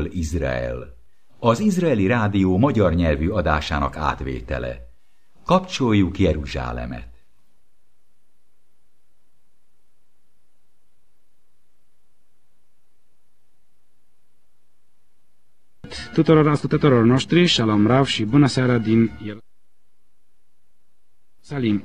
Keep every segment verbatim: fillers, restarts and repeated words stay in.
Izrael. Az Izraeli Rádió magyar nyelvű adásának átvétele. Kapcsoljuk Jeruzsálemet! Tuturor ascultătorilor noștri, Shalom Rav și bună seara din Ierusalim.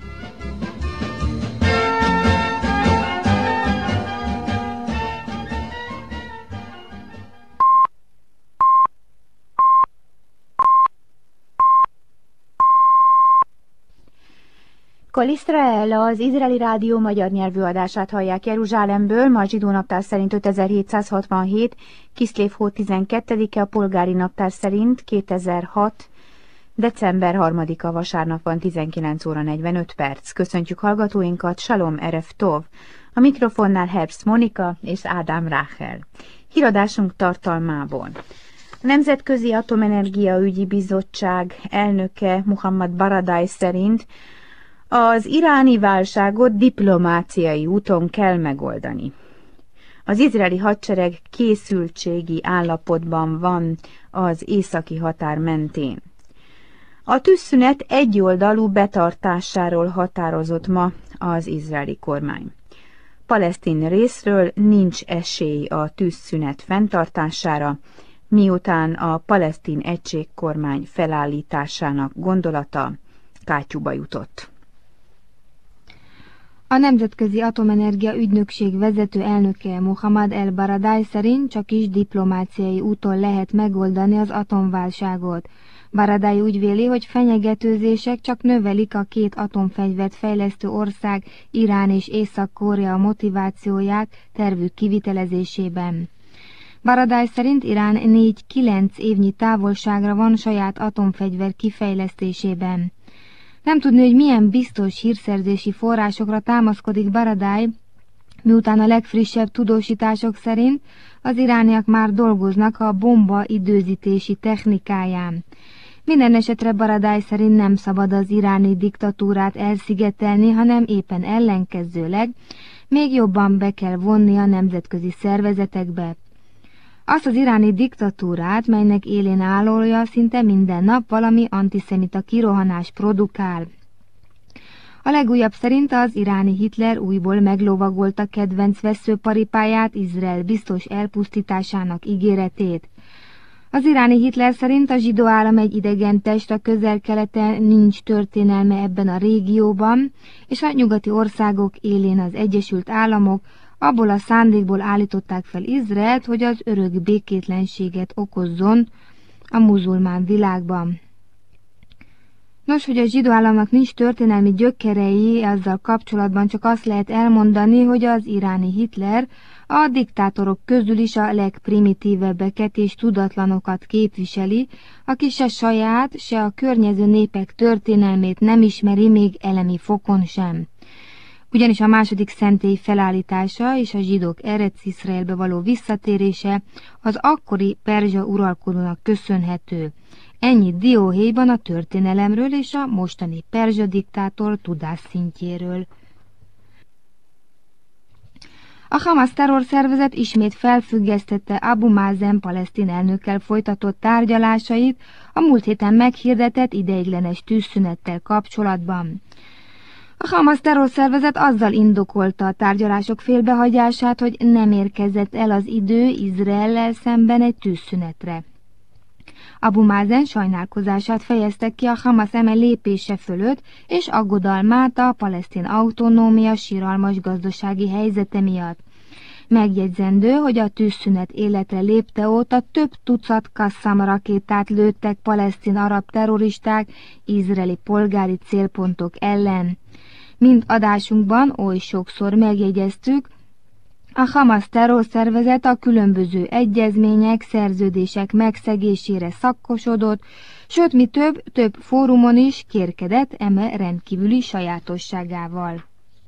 Kol Israel, az Izraeli Rádió magyar nyelvű adását hallják Jeruzsálemből, ma a zsidó naptár szerint ötezer-hétszázhatvanhét, Kiszlév hó tizenkettedike, a polgári naptár szerint kétezer-hat, december harmadika vasárnap van, tizenkilenc óra negyvenöt perc. Köszöntjük hallgatóinkat, Shalom Erev Tov. A mikrofonnál Herbst Monika és Ádám Ráhel. Híradásunk tartalmából. A Nemzetközi Atomenergia Ügyi Bizottság elnöke Muhammad Baradai szerint az iráni válságot diplomáciai úton kell megoldani. Az izraeli hadsereg készültségi állapotban van az északi határ mentén. A tűzszünet egyoldalú betartásáról határozott ma az izraeli kormány. Palesztin részről nincs esély a tűzszünet fenntartására, miután a palesztin egységkormány felállításának gondolata kátyúba jutott. A Nemzetközi Atomenergia Ügynökség vezető elnöke Mohammad El Baradai szerint csak is diplomáciai úton lehet megoldani az atomválságot. Baradai úgy véli, hogy fenyegetőzések csak növelik a két atomfegyvert fejlesztő ország, Irán és Észak-Korea motivációját tervük kivitelezésében. Baradai szerint Irán négy-kilenc évnyi távolságra van saját atomfegyver kifejlesztésében. Nem tudni, hogy milyen biztos hírszerzési forrásokra támaszkodik Baradai, miután a legfrissebb tudósítások szerint az irániak már dolgoznak a bomba időzítési technikáján. Minden esetre Baradai szerint nem szabad az iráni diktatúrát elszigetelni, hanem éppen ellenkezőleg még jobban be kell vonni a nemzetközi szervezetekbe. Azt az iráni diktatúrát, melynek élén állója szinte minden nap valami antiszemita kirohanás produkál. A legújabb szerint az iráni Hitler újból meglovagolta kedvenc veszőparipáját, Izrael biztos elpusztításának ígéretét. Az iráni Hitler szerint a zsidó állam egy idegen test, a Közel-Keleten nincs történelme ebben a régióban, és a nyugati országok élén az Egyesült Államok abból a szándékból állították fel Izraelt, hogy az örök békétlenséget okozzon a muzulmán világban. Nos, hogy a zsidó államnak nincs történelmi gyökerei, ezzel kapcsolatban csak azt lehet elmondani, hogy az iráni Hitler a diktátorok közül is a legprimitívebbeket és tudatlanokat képviseli, aki se saját, se a környező népek történelmét nem ismeri, még elemi fokon sem. Ugyanis a második szentély felállítása és a zsidók Erec Iszraelbe való visszatérése az akkori perzsa uralkodónak köszönhető. Ennyi dióhéjban a történelemről és a mostani perzsa diktátor tudásszintjéről. A Hamas terrorszervezet ismét felfüggesztette Abu Mazen palesztin elnökkel folytatott tárgyalásait a múlt héten meghirdetett ideiglenes tűzszünettel kapcsolatban. A Hamas terrorszervezet azzal indokolta a tárgyalások félbehagyását, hogy nem érkezett el az idő Izraellel szemben egy tűzszünetre. Abu Mazen sajnálkozását fejezte ki a Hamas eme lépése fölött, és aggodalmát a palesztin autonómia siralmas gazdasági helyzete miatt. Megjegyzendő, hogy a tűzszünet életre lépte óta több tucat Qassam rakétát lőttek palesztin arab terroristák izraeli polgári célpontok ellen. Mint adásunkban oly sokszor megjegyeztük, a Hamas terrorszervezet a különböző egyezmények, szerződések megszegésére szakkosodott, sőt, mi több, több fórumon is kérkedett eme rendkívüli sajátosságával.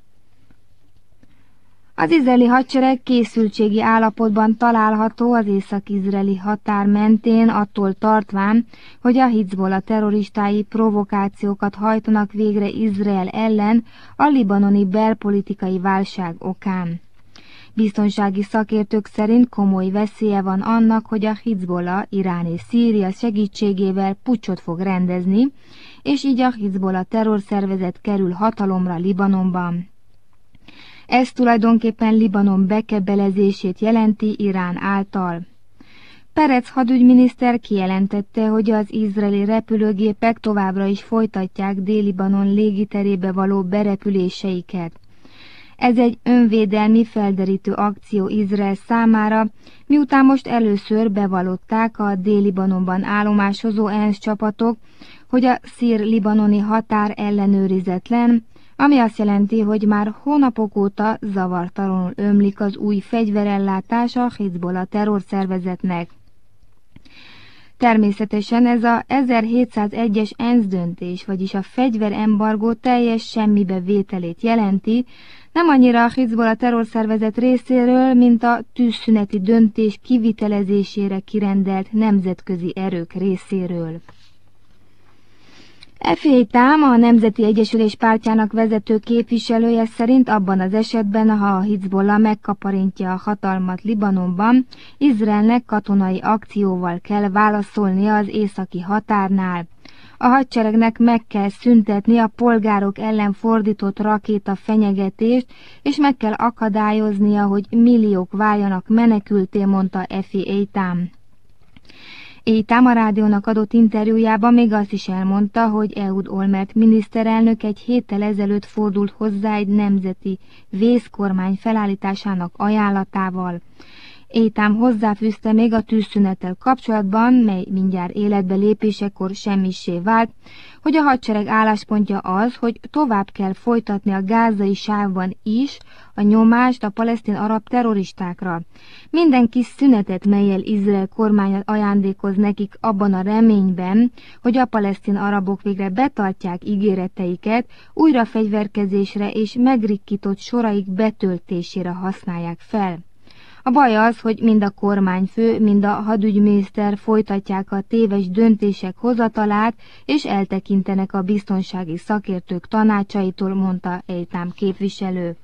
Az izraeli hadsereg készültségi állapotban található az észak-izraeli határ mentén, attól tartván, hogy a Hizbollah terroristái provokációkat hajtanak végre Izrael ellen a libanoni belpolitikai válság okán. Biztonsági szakértők szerint komoly veszélye van annak, hogy a Hizbollah Irán és Szíria segítségével puccsot fog rendezni, és így a Hizbollah terrorszervezet kerül hatalomra Libanonban. Ez tulajdonképpen Libanon bekebelezését jelenti Irán által. Perez hadügyminiszter kijelentette, hogy az izraeli repülőgépek továbbra is folytatják Dél-Libanon légiterébe való berepüléseiket. Ez egy önvédelmi felderítő akció Izrael számára, miután most először bevallották a Dél-Libanonban állomásozó ENSZ csapatok, hogy a szír-libanoni határ ellenőrizetlen, ami azt jelenti, hogy már hónapok óta zavartalanul ömlik az új fegyverellátás a Hizbollah terrorszervezetnek. Természetesen ez a ezerhétszázegyes ENSZ döntés, vagyis a fegyverembargó teljes semmibe vételét jelenti, nem annyira a Hizbollah terrorszervezet részéről, mint a tűzszüneti döntés kivitelezésére kirendelt nemzetközi erők részéről. Efélytám, a Nemzeti Egyesülés pártjának vezető képviselője szerint abban az esetben, ha a Hizbollah megkaparintja a hatalmat Libanonban, Izraelnek katonai akcióval kell válaszolnia az északi határnál. A hadseregnek meg kell szüntetni a polgárok ellen fordított rakéta fenyegetést, és meg kell akadályoznia, hogy milliók váljanak menekülté, mondta Efi Eitam. Eitam a rádiónak adott interjújában még azt is elmondta, hogy Ehud Olmert miniszterelnök egy héttel ezelőtt fordult hozzá egy nemzeti vészkormány felállításának ajánlatával. Eitam hozzáfűzte még a tűzszünettel kapcsolatban, mely mindjárt életbe lépésekor semmissé vált, hogy a hadsereg álláspontja az, hogy tovább kell folytatni a gázai sávban is a nyomást a palesztin arab terroristákra. Minden kis szünetet, mellyel Izrael kormánya ajándékoz nekik abban a reményben, hogy a palesztin arabok végre betartják ígéreteiket, újra fegyverkezésre és megrikkított soraik betöltésére használják fel. A baj az, hogy mind a kormányfő, mind a hadügyminiszter folytatják a téves döntések hozatalát, és eltekintenek a biztonsági szakértők tanácsaitól, mondta Eitam képviselő.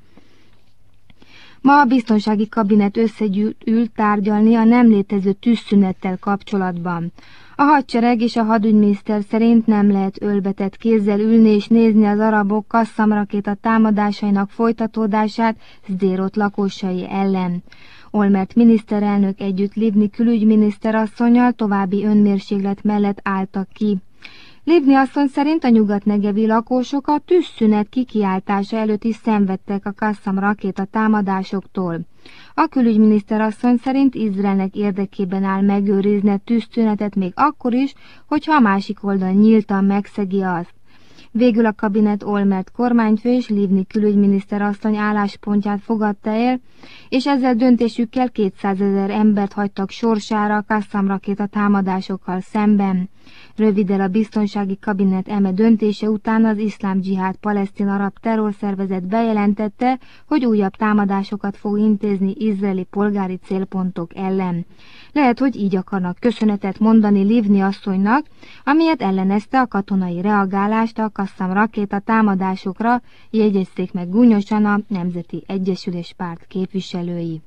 Ma a biztonsági kabinet összegyűlt tárgyalni a nem létező tűzszünettel kapcsolatban. A hadsereg és a hadügyminiszter szerint nem lehet ölbetett kézzel ülni és nézni az arabok kasszamrakéta támadásainak folytatódását Szdérot lakosai ellen. Olmert miniszterelnök együtt Livni külügyminiszter asszonnyal további önmérséklet mellett álltak ki. Livni asszony szerint a nyugatnegevi lakosok a tűzszünet kikiáltása előtt is szenvedtek a Qassam rakéta támadásoktól. A külügyminiszter asszony szerint Izraelnek érdekében áll megőrizni a tűzszünetet még akkor is, hogyha a másik oldal nyíltan megszegi azt. Végül a kabinet Olmert kormányfő és Livni külügyminiszter asszony álláspontját fogadta el, és ezzel döntésükkel kétszázezer embert hagytak sorsára a Qassam rakéta támadásokkal szemben. Röviddel a biztonsági kabinet eme döntése után az Iszlám Dzsihád palesztin arab terrorszervezet bejelentette, hogy újabb támadásokat fog intézni izraeli polgári célpontok ellen. Lehet, hogy így akarnak köszönetet mondani Livni asszonynak, amiért ellenezte a katonai reagálást a Qassam rakéta támadásokra, jegyezték meg gúnyosan a Nemzeti Egyesülés párt képviselői.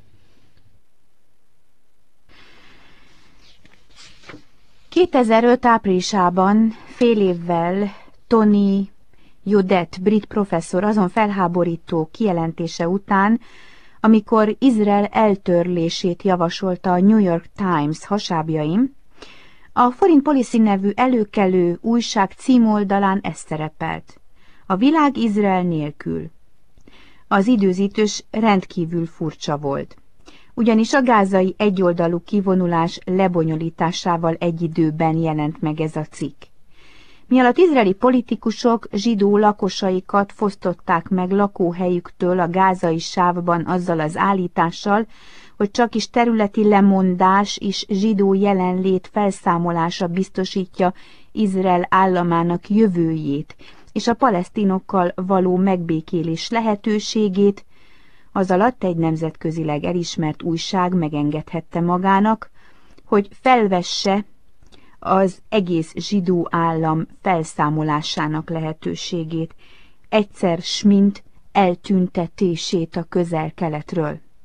kétezer-öt áprilisában, fél évvel Tony Judet, brit professzor azon felháborító kijelentése után, amikor Izrael eltörlését javasolta a New York Times hasábjaim, a Foreign Policy nevű előkelő újság címoldalán ez szerepelt: a világ Izrael nélkül. Az időzítés rendkívül furcsa volt, ugyanis a gázai egyoldalú kivonulás lebonyolításával egy időben jelent meg ez a cikk. Mialatt izraeli politikusok zsidó lakosaikat fosztották meg lakóhelyüktől a gázai sávban azzal az állítással, hogy csak is területi lemondás és zsidó jelenlét felszámolása biztosítja Izrael államának jövőjét és a palesztinokkal való megbékélés lehetőségét, az alatt egy nemzetközileg elismert újság megengedhette magának, hogy felvesse az egész zsidó állam felszámolásának lehetőségét, egyszer s mint eltüntetését a Közel-Keletről.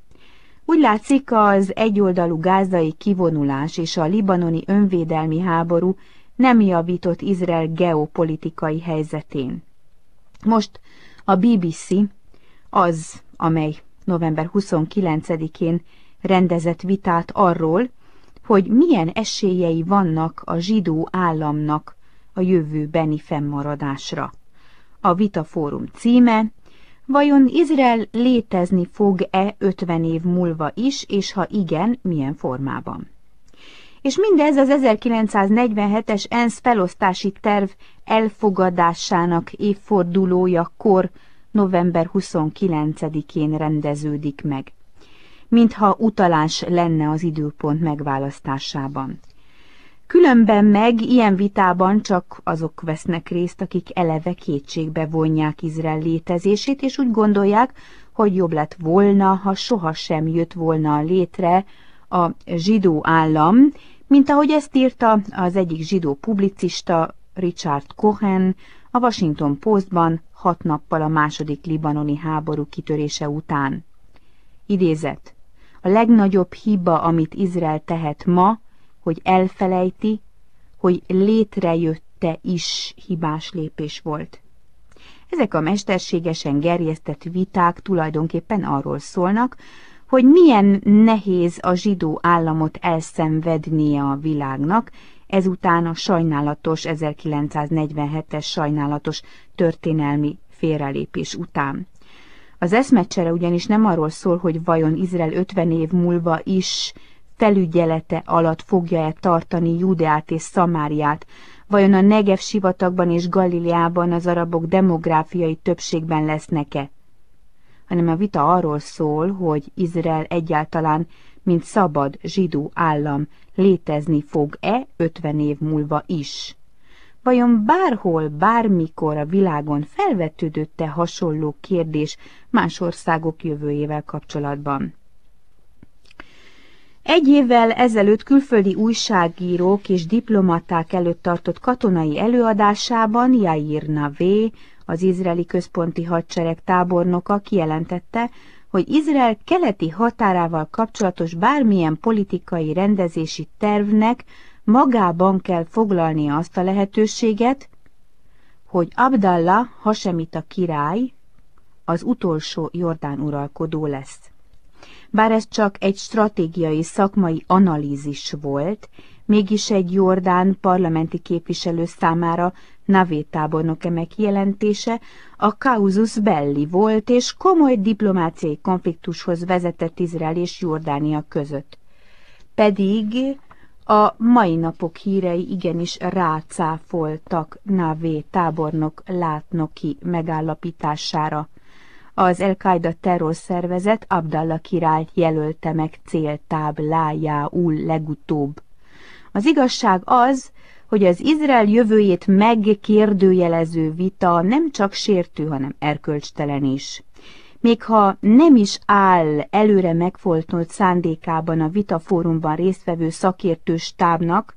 Úgy látszik, az egyoldalú gázai kivonulás és a libanoni önvédelmi háború nem javított Izrael geopolitikai helyzetén. Most a bé bé cé az, amely november huszonkilencedikén rendezett vitát arról, hogy milyen esélyei vannak a zsidó államnak a jövőbeni fennmaradásra. A vitafórum címe: vajon Izrael létezni fog-e ötven év múlva is, és ha igen, milyen formában? És mindez az ezerkilencszáznegyvenhetes ENSZ felosztási terv elfogadásának évfordulójakor, november huszonkilencedikén rendeződik meg, mintha utalás lenne az időpont megválasztásában. Különben meg ilyen vitában csak azok vesznek részt, akik eleve kétségbe vonják Izrael létezését, és úgy gondolják, hogy jobb lett volna, ha sohasem jött volna létre a zsidó állam, mint ahogy ezt írta az egyik zsidó publicista, Richard Cohen, a Washington Postban hat nappal a második libanoni háború kitörése után. Idézet: a legnagyobb hiba, amit Izrael tehet ma, hogy elfelejti, hogy létrejötte is hibás lépés volt. Ezek a mesterségesen gerjesztett viták tulajdonképpen arról szólnak, hogy milyen nehéz a zsidó államot elszenvednie a világnak, ezután a sajnálatos ezerkilencszáznegyvenhetes sajnálatos történelmi félrelépés után. Az eszmecsere ugyanis nem arról szól, hogy vajon Izrael ötven év múlva is felügyelete alatt fogja-e tartani Judeát és Szamáriát, vajon a Negev sivatagban és Galileában az arabok demográfiai többségben lesznek-e, hanem a vita arról szól, hogy Izrael egyáltalán, mint szabad zsidó állam létezni fog-e ötven év múlva is. Vajon bárhol, bármikor a világon felvetődött-e hasonló kérdés más országok jövőjével kapcsolatban? Egy évvel ezelőtt külföldi újságírók és diplomaták előtt tartott katonai előadásában Yair Navé, az izraeli központi hadsereg tábornoka kijelentette, hogy Izrael keleti határával kapcsolatos bármilyen politikai rendezési tervnek magában kell foglalnia azt a lehetőséget, hogy Abdallah hasemita király az utolsó Jordán uralkodó lesz. Bár ez csak egy stratégiai szakmai analízis volt, mégis egy jordán parlamenti képviselő számára Navé tábornok eme kijelentése a causus belli volt, és komoly diplomáciai konfliktushoz vezetett Izrael és Jordánia között. Pedig a mai napok hírei igenis rácáfoltak Navé tábornok látnoki megállapítására. Az El-Qaida terrorszervezet Abdallah királyt jelölte meg céltáblájául legutóbb. Az igazság az, hogy az Izrael jövőjét megkérdőjelező vita nem csak sértő, hanem erkölcstelen is. Még ha nem is áll előre megfontollt szándékában a vitafórumban résztvevő szakértő stábnak,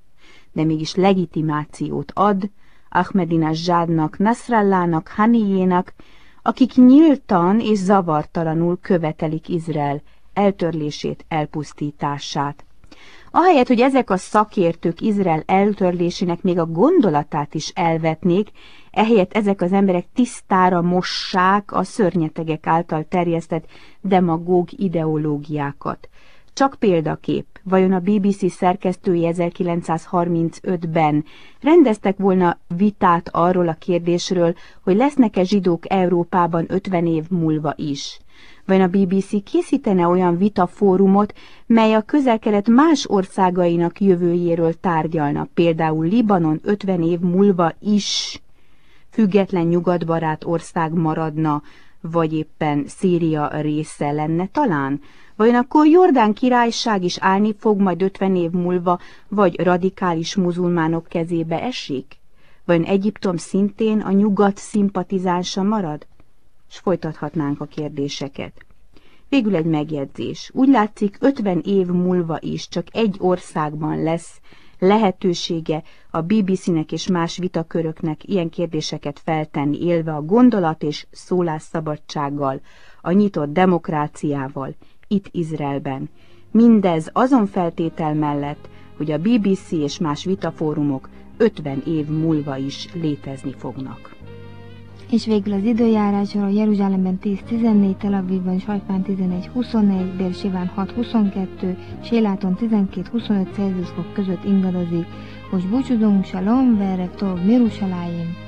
de mégis legitimációt ad Ahmadinejadnak, Nasrallának, Haniyénak, akik nyíltan és zavartalanul követelik Izrael eltörlését, elpusztítását. Ahelyett, hogy ezek a szakértők Izrael eltörlésének még a gondolatát is elvetnék, ehelyett ezek az emberek tisztára mossák a szörnyetegek által terjesztett demagóg ideológiákat. Csak példakép, vajon a bé bé cé szerkesztői ezerkilencszázharmincötben rendeztek volna vitát arról a kérdésről, hogy lesznek-e zsidók Európában ötven év múlva is? Vajon a bé bé cé készítene olyan vitafórumot, mely a Közel-Kelet más országainak jövőjéről tárgyalna, például Libanon ötven év múlva is független nyugatbarát ország maradna, vagy éppen Szíria része lenne talán? Vajon akkor Jordán királyság is állni fog majd ötven év múlva, vagy radikális muzulmánok kezébe esik? Vajon Egyiptom szintén a nyugat szimpatizánsa marad? És folytathatnánk a kérdéseket. Végül egy megjegyzés. Úgy látszik, ötven év múlva is csak egy országban lesz lehetősége a bé bé cének és más vitaköröknek ilyen kérdéseket feltenni, élve a gondolat és szólásszabadsággal, a nyitott demokráciával itt Izraelben. Mindez azon feltétel mellett, hogy a bé bé cé és más vitafórumok ötven év múlva is létezni fognak. És végül az időjárásról: Jeruzsálemben tíz tizennégy, Tel Avivban és Hajfán tizenegy huszonegy, Bérsiván hat huszonkettő, Séláton tizenkét huszonöt Celsius fok között ingadozik. Most búcsúzunk, Shalom, Verev Tov, Mirushalayim.